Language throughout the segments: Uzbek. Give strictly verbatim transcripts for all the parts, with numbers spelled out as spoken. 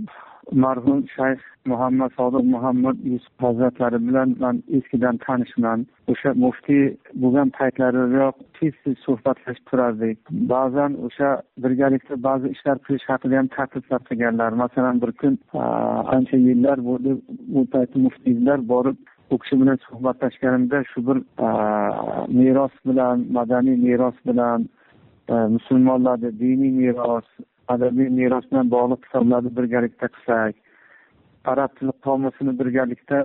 marhum shayx Muhammad Sodiq Muhammad Yusuf hazratlari bilan men eskidan tanishman. O'sha muftiy bo'lgan paytlaridayoq tez-tez suhbatlashib turardik. Ba'zan o'sha birgalikda ba'zi ishlar qilish haqida ham takliflar qilganlar. Masalan, bir kun ancha yillar bo'ldi, u payt muftiylar borib u kishi bilan suhbatlashganimda shu bir meros bilan, madaniy meros bilan, musulmonlarning diniy meros, adabiy meros bilan bog'liq kitoblarni birgalikda qilsak, arab tili qomusini birgalikda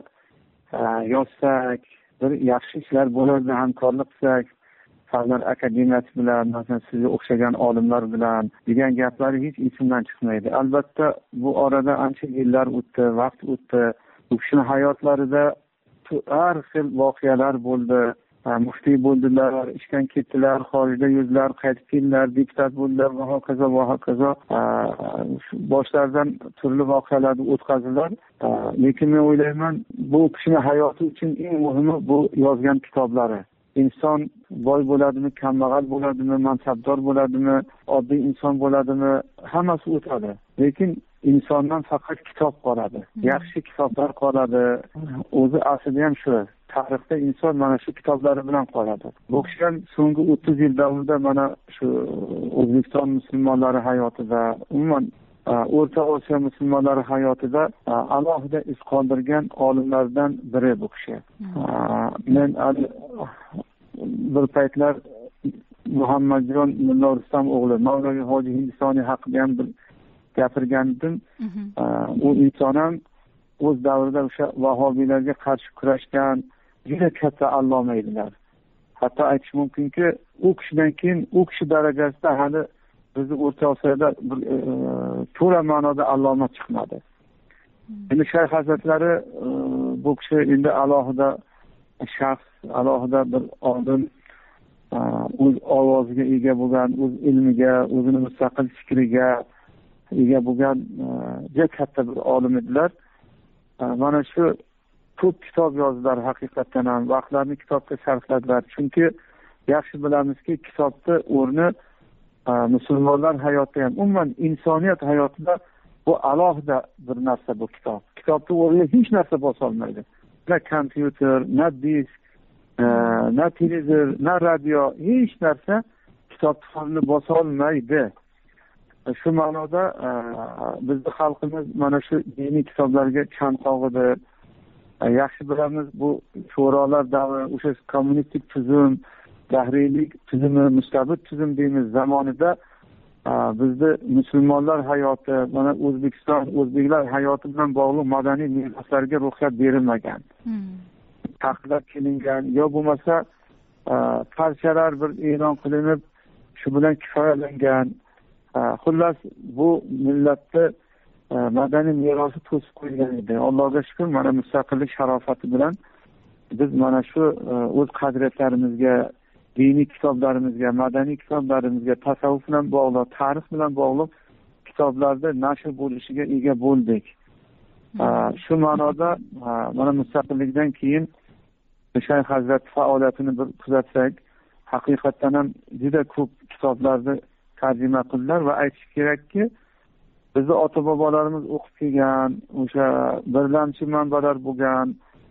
yozsak, bir yaxshi ishlar bo'lardi, hamkorlik qilsak, Fanlar akademiyasi bilan, masalan sizga o'xshagan olimlar bilan degan gaplari hech esimdan chiqmaydi. Albatta bu orada ancha yillar o'tdi, vaqt o'tdi. U kishining hayotlarida har xil voqealar bo'ldi. Muftiy bo'ldilar, ishdan ketdilar, xorijda yurdilar, qaytib keldilar, deputat bo'ldilar va hokazo va hokazo. Boshlaridan turli voqealarni o'tkazdilar. Lekin men o'ylayman, bu kishining hayoti uchun eng muhimi bu yozgan kitoblari. Inson boy bo'ladimi, kambag'al bo'ladimi, mansabdor bo'ladimi, oddiy inson bo'ladimi, hammasi o'tadi. Lekin insondan faqat kitob qoladi. Yaxshi kitoblar qoladi. O'zi aslida ham shu. Tarixda inson mana shu kitoblari bilan qoladi. Bu kishi ham so'nggi o'ttiz yil davomida mana shu O'zbekiston musulmonlari hayotida, umuman O'rta Osiyo musulmonlari hayotida alohida iz qoldirgan olimlardan biri bu kishi. Men bir paytlar Muhammadjon Mulla Rustam o'g'li Mavloviy Hoji Hindistoniy haqida ham bir gapirgandim. U inson ham o'z davrida o'sha vahobiylarga qarshi kurashgan juda katta alloma edilar. Hatto aytish mumkinki, u kishidan keyin u kishi darajasida hali bizni O'rta Osiyoda bir to'la ma'noda alloma chiqmadi. Endi shayx hazratlari bu kishi endi alohida shaxs, alohida bir olim, o'z ovoziga ega bo'lgan, o'z ilmiga, o'zini mustaqil fikriga ega bo'lgan juda katta bir olim edilar. Mana shu ko'p kitob yozdilar, haqiqatan ham vaqtlarni kitobga sarfladilar. Chunki yaxshi bilamizki, kitobda o'rni musulmonlar hayotida ham, umuman insoniyat hayotida bu alohida bir narsa bu kitob. Kitobda o'rni hech narsa bosa olmaydi. Na kompyuter, na disk, na televizor, na radio, hech narsa kitobni bosa olmaydi. Shu ma'noda bizning xalqimiz mana shu diniy kitoblarga chanqoq edi. Yaxshi bilamiz, bu sho'rolar davri, o'sha kommunistik tuzum, dahriylik tuzumi, mustabid tuzum deymiz zamonida bizning musulmonlar hayoti, mana O'zbekiston, o'zbeklar hayoti bilan bog'liq madaniy meroslarga ruxsat berilmagan. Taqiqlab kelingan, yo bo'lmasa parchalar bir e'lon qilinib, shu bilan kifoyalangan. Xullas, bu millatni madaniy merosi to'sib qo'yilgan edi. Allohga shukr, mana mustaqillik sharofati bilan biz mana shu o'z qadriyatlarimizga, diniy kitoblarimizga, madaniy kitoblarimizga, tasavvuf bilan bog'liq, tarix bilan bog'liq kitoblarda nashr bo'lishiga ega bo'ldik. Shu ma'noda mana mustaqillikdan keyin Shayx Hazrat faoliyatini bir kuzatsak, haqiqatan ham juda ko'p kitoblarni tarjima qildilar va aytish kerakki, bizni ota-bobolarimiz o'qib kelgan, o'sha birlamchi manbalar bo'lgan,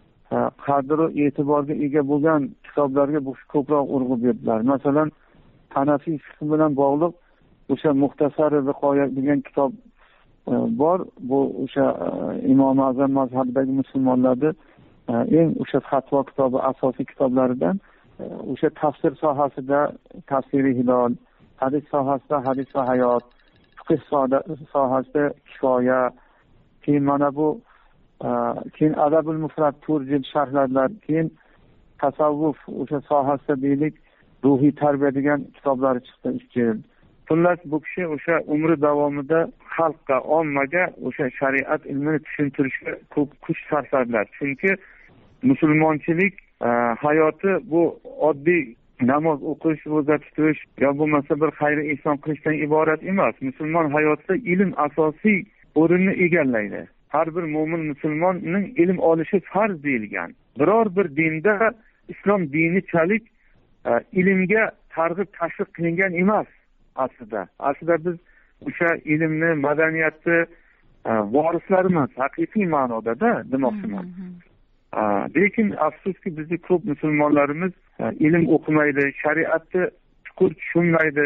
qadr va e'tiborga ega bo'lgan kitoblarga bu ko'proq urg'u berdilar. Masalan, Hanafiy fiqh bilan bog'liq o'sha Muxtasar Viqoya degan kitob bor. Bu o'sha Imom Azam mazhabidagi musulmonlarning eng o'sha fatvo kitobi, asosiy kitoblaridan. O'sha tafsir sohasida Tafsiri Hilol, hadis sohasida Hadis va hayot, fiqh sohasida Kifoya, keyin mana bu keyin Adabul Mufrad turjil sharhlar, keyin tasavvuf o'sha sohasida deylik ruhiy tarbiya degan kitoblari chiqdi uch jild. Xullas, bu kishi o'sha umri davomida xalqqa, ommaga o'sha shariat ilmini tushuntirishga ko'p kuch sarfladilar. Chunki musulmonchilik hayoti bu oddiy namoz o'qish, ro'za tutish yo bo'lmasa bir xayr ihson qilishdan iborat emas. Musulmon hayotida ilm asosiy o'rinni egallaydi. Har bir mo'min musulmonning ilm olishi farz deyilgan. Biror bir dinda islom dinichalik ilmga targ'ib tashviq qilingan emas aslida. Aslida biz o'sha ilmni, madaniyatni vorislarimiz haqiqiy ma'nodada demoqchiman. Lekin afsuski bizning ko'p musulmonlarimiz ilm o'qimaydi, shariatni chuqur tushunmaydi,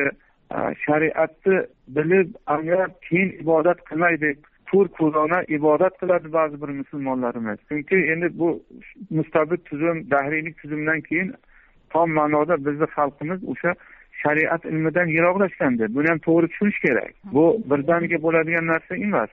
shariatni bilib anglab keyin ibodat qilmaydi. Ko'r ko'rona ibodat qiladi ba'zi bir musulmonlarimiz. Chunki endi bu mustabid tuzum, dahriylik tuzumdan keyin tom ma'noda bizning xalqimiz o'sha shariat ilmidan yiroqlashgandi. Buni ham to'g'ri tushunish kerak. Bu birdaniga bo'ladigan narsa emas.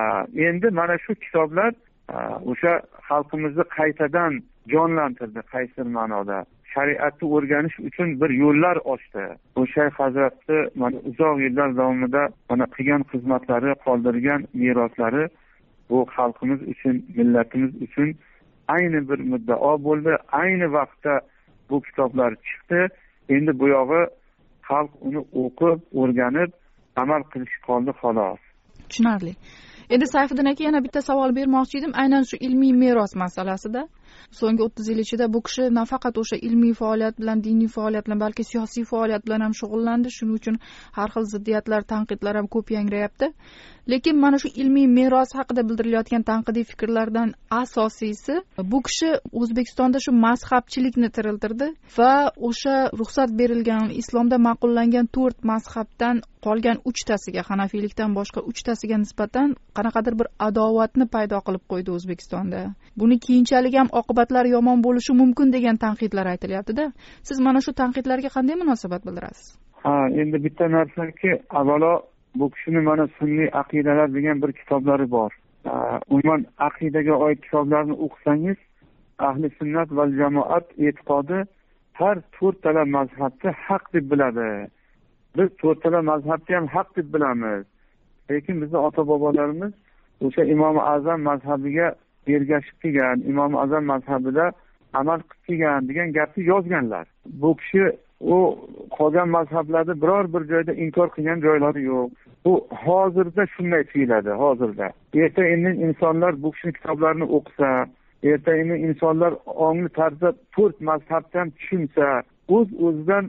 Endi mana shu kitoblar o'sha xalqimizni qaytadan jonlantirdi, qaysi ma'noda. Shariatni o'rganish uchun bir yo'llar ochdi. Bu Shayx Hazratni mana uzoq yillar davomida mana qilgan xizmatlari, qoldirgan meroslari bu xalqimiz uchun, millatimiz uchun ayni bir muddao bo'ldi. Ayni vaqtda bu kitoblar chiqdi. Endi bu yog'i xalq uni o'qib, o'rganib, amal qilish qoldi xolos. Tushunarli. Endi Sayfiddin aka yana bitta savol bermoqchi edim, aynan shu ilmiy meros masalasida. So'nggi o'ttiz yil ichida bu kishi nafaqat o'sha ilmiy faoliyat bilan, diniy faoliyat bilan, balki siyosiy faoliyat bilan ham shug'ullandi. Shuning uchun har xil ziddiyatlar, tanqidlar ham ko'p yangrayapti. Lekin mana shu ilmiy meros haqida bildirilayotgan tanqidiy fikrlardan asosiysi bu kishi O'zbekistonda shu mazhabchilikni tiriltirdi va o'sha ruxsat berilgan islomda ma'qullangan to'rt mazhabdan qolgan uchtasiga, hanafiylikdan boshqa uchtasiga nisbatan qanaqadir bir adovatni paydo qilib qo'ydi O'zbekistonda. Buni keyinchalik ham oqibatlari yomon bo'lishi mumkin degan tanqidlar aytilyapti-da. Siz mana shu tanqidlarga qanday munosabat bildirasiz? Ha, endi bitta narsaki, avvalo bu kishini mana sunniy aqidalar degan bir kitoblari bor. Umuman aqidaga oid kitoblarni o'qisangiz, ahli sunnat va jamoat e'tiqodi har to'rttala mazhabni haq deb biladi. Biz to'rttala mazhabni ham haq deb bilamiz. Lekin bizning ota-bobolarimiz o'sha Imom Azam mazhabiga ergashib kelgan, Imom Azam mazhabida amal qilib kelgan degan gapni yozganlar. Bu kishi u qolgan mazhablarda biror bir joyda inkor qilgan joylari yo'q. Bu hozirda shunday tuyuladi, hozirda. Erta endi insonlar bu kishining kitoblarini o'qisa, erta endi insonlar ongli tarzda to'rt mazhabni ham tushunsa, o'z o'zidan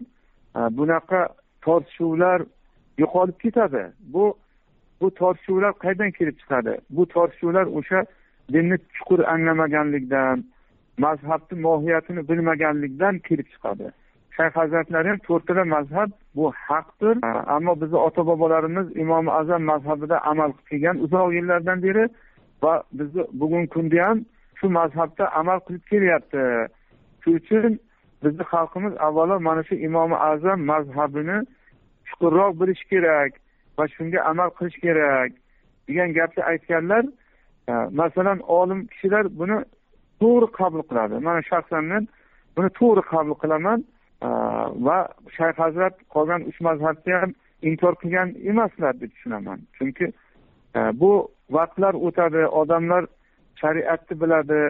bunaqa tortishuvlar yo'qolib ketadi. Bu bu tortishuvlar qaydan kelib chiqadi? Bu tortishuvlar o'sha dinni chuqur anglamaganlikdan, mazhabni mohiyatini bilmaganlikdan kelib chiqadi. Shayx Hazratlari ham to'rttala mazhab bu haqdir, ammo bizning ota-bobolarimiz Imom Azam mazhabida amal qilib kelgan uzoq yillardan beri va biz bugungi kunda ham shu mazhabda amal qilib kelyapti. Shuning uchun bizning xalqimiz avvalo mana shu Imom Azam mazhabini chuqurroq bilish kerak va shunga amal qilish kerak degan gapni aytganlar. Masalan, olim kishilar buni to'g'ri qabul qiladi. Men shaxsan men buni to'g'ri qabul qilaman va Shayx Hazrat qolgan uch mazhabni ham inkor qilgan emaslar deb tushunaman. Chunki bu vaqtlar o'tadi, odamlar shariatni biladi,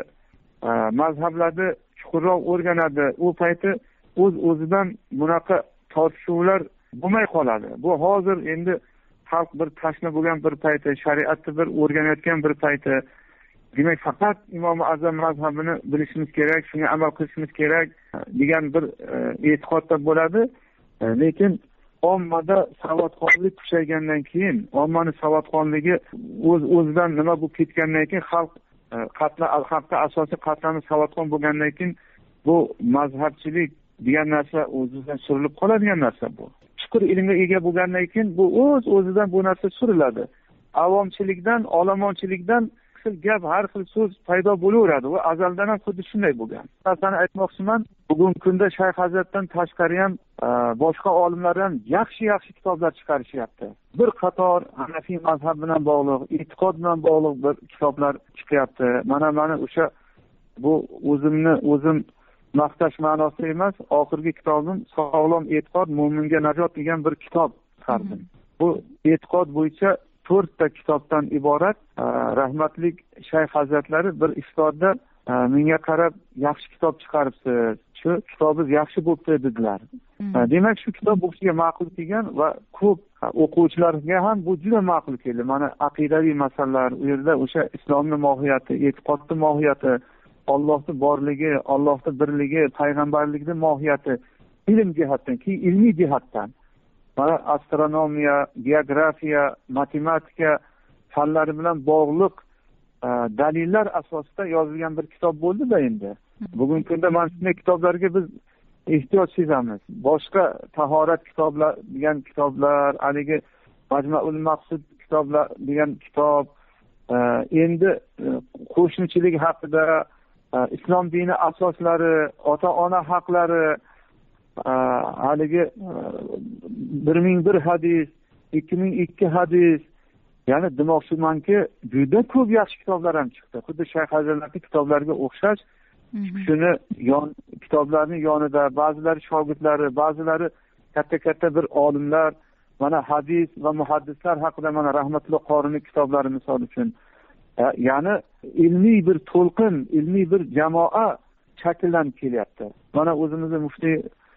mazhablarni chuqurroq o'rganadi. U payti o'z o'zidan bunaqa tortishuvlar bo'lmay qoladi. Bu hozir endi xalq bir tashna bo'lgan bir payti, shariatni bir o'rganayotgan bir payti. Demak, faqat Imom Azam mazhabini bilishimiz kerak, shunga amal qilishimiz kerak degan bir e'tiqodda bo'ladi. Lekin ommada savodxonlik kuchaygandan keyin, ommaning savodxonligi o'z o'zidan nima bo'lib ketgandan keyin xalq qatla xalqda asosiy qatlamni savodxon bo'lgandan keyin bu mazhabchilik degan narsa o'zidan surilib qoladigan narsa bu. Chuqur ilmga ega bo'lgandan keyin bu o'z o'zidan bu narsa suriladi. Avomchilikdan, olomonchilikdan gap, har xil so'z paydo bo'laveradi. Va azaldan ham xuddi shunday bo'lgan. Masalan, aytmoqchiman, bugungi kunda Shayx Hazratdan tashqari ham boshqa olimlar ham yaxshi-yaxshi kitoblar chiqarishyapti. Bir qator Hanafiy mazhab bilan bog'liq, e'tiqod bilan bog'liq bir kitoblar chiqyapti. Mana mana o'sha bu o'zimni o'zim maqtash ma'nosida emas, oxirgi kitobim Sog'lom e'tiqod mo'minga najot degan bir kitob chiqardim. Bu e'tiqod bo'yicha to'rtta kitobdan iborat. Rahmatlik Shayx Hazratlari bir iftorda menga qarab yaxshi kitob chiqaribsiz, shu kitobingiz yaxshi bo'libdi dedilar. Demak, shu kitob bu kishiga ma'qul kelgan va ko'p o'quvchilarga ham bu juda ma'qul keldi. Mana aqidaviy masalalar, u yerda o'sha islomning mohiyati, e'tiqodning mohiyati, Allohning borligi, Allohning birligi, payg'ambarlikning mohiyati ilm jihatdan, keyin ilmiy jihatdan mana astronomiya, geografiya, matematika, fanlari bilan bog'liq dalillar asosida yozilgan bir kitob bo'ldi-da endi. Bugungi kunda mana shunday kitoblarga biz ehtiyoj sezamiz. Boshqa tahorat kitoblar degan kitoblar, haligi Majmuul Maqsud kitoblar degan kitob, endi qo'shnichilik haqida, islom dini asoslari, ota-ona haqlari, haligi bir ming bir hadis, ikki ming ikki hadis, ya'ni demoqchimanki, juda ko'p yaxshi kitoblar ham chiqdi. Xuddi Shayx Hazratlarning kitoblariga o'xshash shuni yon kitoblarning yonida ba'zilari shogirdlari, ba'zilari katta-katta bir olimlar, mana hadis va muhaddislar haqida mana Rahmatulloh Qorining kitoblari misol uchun, ya'ni ilmiy bir to'lqin, ilmiy bir jamoa shakllanib kelyapti. Mana o'zimizning muftiy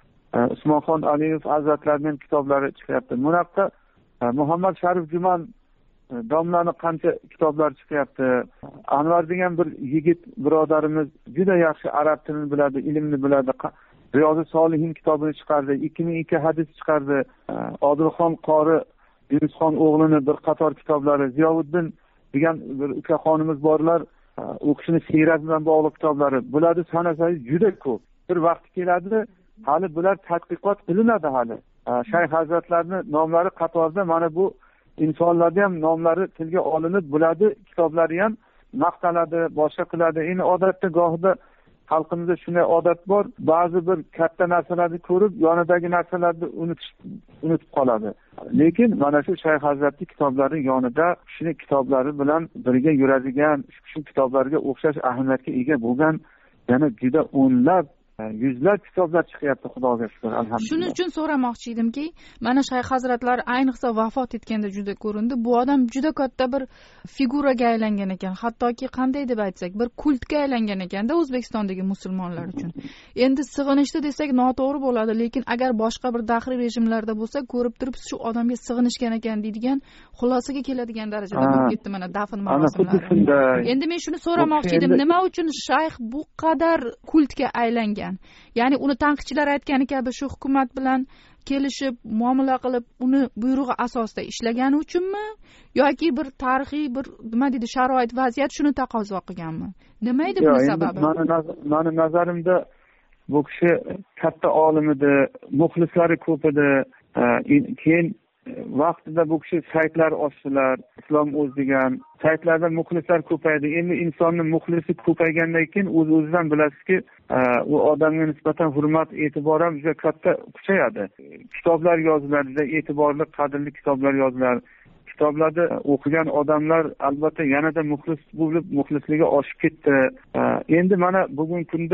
Usmonxon Aliyev Hazratlarining kitoblari chiqyapti. Bunaqa Muhammad Sharif Juman domlani qancha kitoblar chiqyapti. Anvar degan bir yigit birodarimiz juda yaxshi arab tilini biladi, ilmni biladi. Riyozi Solihin kitobini chiqardi, ikki ming ikki hadis chiqardi. Odilxon qori Yunusxon o'g'lini bir qator kitoblari, Ziyovuddin degan bir ukaxonimiz borlar, u kishini siyrat bilan bog'liq kitoblari. Bularni sanasangiz juda ko'p. Bir vaqt keladi, hali bular tadqiqot qilinadi hali. Shayx Hazratlarining nomlari qatorida mana bu insonlarga ham nomlari tilga olinib, bularni kitoblari ham maqtaladi, boshqa qiladi. Endi odatda gohida xalqimizda shunday odat bor, ba'zi bir katta narsalarni ko'rib, yonidagi narsalarni unutish unutib qoladi. Lekin mana shu Shayx Hazratning kitoblari yonida shuni kitoblari bilan birga yuradigan, shu kitoblarga o'xshash ahamiyatga ega bo'lgan yana juda o'nlab yuzlab kitoblar chiqyapti, Xudoga shukr, alhamdulillah. Shuning uchun so'ramoqchi edimki, mana Shayx Hazratlar ayniqsa vafot etganda juda ko'rindi. Bu odam juda katta bir figuraga aylangan ekan, hattoki qanday deb aytsak, bir kultga aylangan ekanda O'zbekistondagi musulmonlar uchun. Endi sig'inishdi desak noto'g'ri bo'ladi, lekin agar boshqa bir daxriy rejimlarda bo'lsa, ko'rib turibsiz shu odamga sig'inishgan ekan deydigan xulosaga keladigan darajada bo'lib ketdi mana dafn marosimlari. Endi men shuni so'ramoqchi edim, nima uchun shayx bu qadar kultga aylangan? Ya'ni uni tanqidchilar aytgani kabi shu hukumat bilan kelishib, muomala qilib, uni buyrug'i asosida ishlagani uchunmi yoki bir tarixiy bir nima deydi, sharoit, vaziyat shuni taqozo qilganmi? Nima edi buning sababi? Meni nazarimda bu kishi katta olim edi, muxlislari ko'p edi. Keyin vaqtida bu kishi saytlar ochdilar, Islom o'z degan saytlarda muxlislar ko'paydi. Endi insonning muxlisi ko'paygandan keyin o'z-o'zidan bilasizki, u odamga nisbatan hurmat, e'tibor ham juda katta kuchayadi. Kitoblar yoziladi, juda e'tiborli, qadrli kitoblar yoziladi. Kitoblarni o'qigan odamlar albatta yanada muxlis bo'lib, muxlisligi oshib ketdi. Endi mana bugungi kunda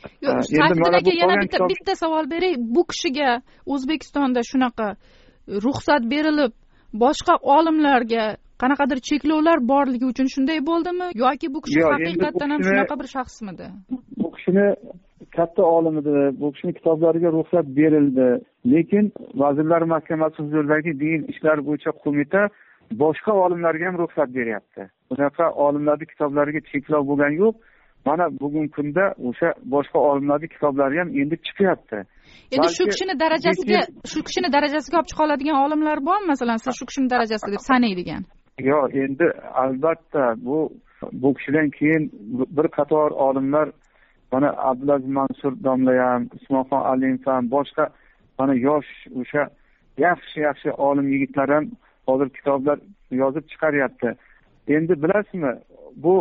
endi mana bu yana bitta bitta savol beray. Bu kishiga O'zbekistonda shunaqa ruxsat berilib, boshqa olimlarga qanaqadir cheklovlar borligi uchun shunday bo'ldimi yoki bu kishi haqiqatan ham shunaqa bir shaxsmidi? Bu kishini katta olim edi, bu kishini kitoblariga ruxsat berildi, lekin Vazirlar Mahkamasi huzuridagi din ishlar bo'yicha qo'mita boshqa olimlarga ham ruxsat beryapti. Bunaqa olimlarning kitoblariga cheklov bo'lgani yo'q. Mana bugungi kunda o'sha boshqa olimlarning kitoblari ham endi chiqyapti. Endi shu kishini darajasiga, shu kishini darajasiga olib chiqa oladigan olimlar bormi? Masalan, siz shu kishini darajasida deb sanaydigan. Yo'q, endi albatta bu bu kishidan keyin bir qator olimlar, mana Abdulaziz Mansur domla ham, Usmonxon Aliyev ham, boshqa mana yosh o'sha yaxshi-yaxshi olim yigitlar ham hozir kitoblar yozib chiqaryapti. Endi bilasizmi, bu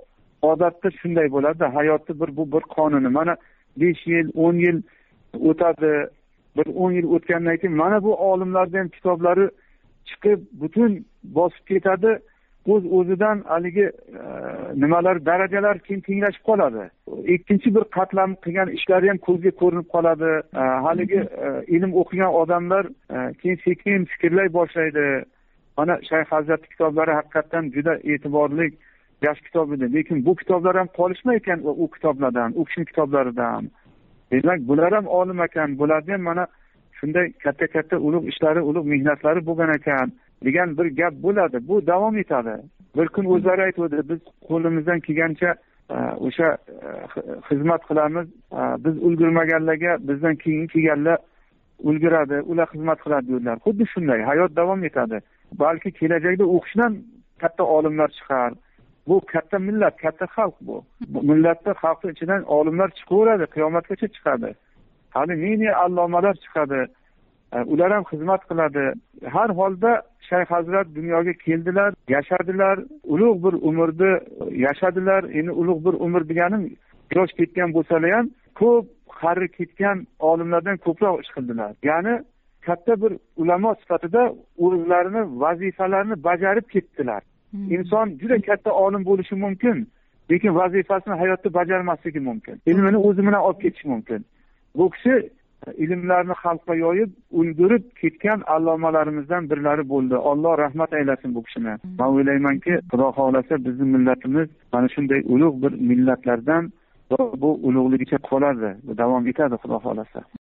odatda shunday bo'ladi, hayotda bir bu bir qonuni. Mana besh yil, o'n yil o'tadi, bir o'n yil o'tgandan keyin mana bu olimlarning ham kitoblari chiqib, butun bosib ketadi. O'z-o'zidan haligi nimalar, darajalar keyin tenglashib qoladi. Ikkinchi bir qatlam qilgan ishlari ham ko'zga ko'rinib qoladi. Haligi ilm o'qigan odamlar keyin sekin fikrlay boshlaydi. Mana Shayx Hazrat kitoblari haqiqatan juda e'tiborli yaxshi kitob edi. Lekin bu kitoblar ham qolishmay ekan u kitoblardan, u kishining kitoblaridan. Demak, bular ham olim ekan, bularning ham mana shunday katta-katta ulug' ishlari, ulug' mehnatlari bo'lgan ekan degan bir gap bo'ladi. Bu davom etadi. Bir kun o'zlari aytdi, biz qo'limizdan kelgancha o'sha xizmat qilamiz. Biz ulgurmaganlarga bizdan keyin kelganlar ulguradi, ular xizmat qiladi dedilar. Xuddi shunday hayot davom etadi. Balki kelajakda o'qishdan katta olimlar chiqar. Bu katta millat, katta xalq bu. Bu millatda xalqning ichidan olimlar chiqaveradi, qiyomatgacha chiqadi. Hali ne-ne allomalar chiqadi. Ular ham xizmat qiladi. Har holda Shayx Hazrat dunyoga keldilar, yashadilar, ulug' bir umrni yashadilar. Endi ulug' bir umr deganim yosh ketgan bo'lsalar ham ko'p qari ketgan olimlardan ko'proq ish qildilar. Ya'ni katta bir ulamo sifatida o'zlarini vazifalarini bajarib ketdilar. Inson juda katta olim bo'lishi mumkin, lekin vazifasini hayotda bajarmasligi mumkin. Ilmini o'zi bilan olib ketishi mumkin. Bu kishi ilmlarni xalqqa yoyib, undirib ketgan allomalarimizdan birlari bo'ldi. Alloh rahmat aylasin bu kishini. Men o'ylaymanki, Xudo xolasa bizning millatimiz mana shunday ulug' bir millatlardan bu ulug'ligicha qoladi, davom etadi Xudo xolasa.